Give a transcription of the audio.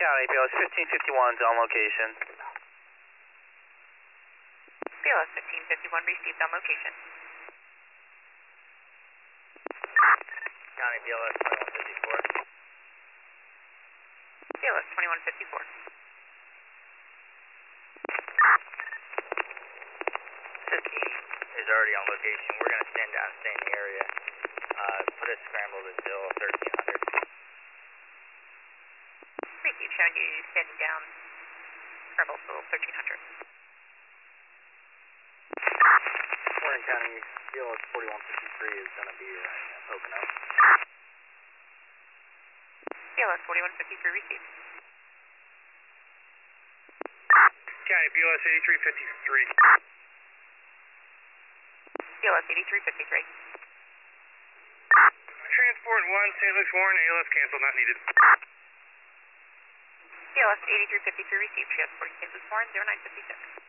County, BLS 1551 is on location. BLS 1551 received on location. County, BLS 2154. BLS 2154. Is already on location. We're going to stand down and stay in the area. Put a scramble until 1300. Received, showing you standing down. Scramble till 1300. Warren County, BLS 4153 is going to be open up. BLS 4153 received. County, BLS 8353. BLS 8353. Transport 1, St. Luke's Warren, ALS cancel, not needed. BLS 8353 received. Transporting St. Luke's Warren, 0956.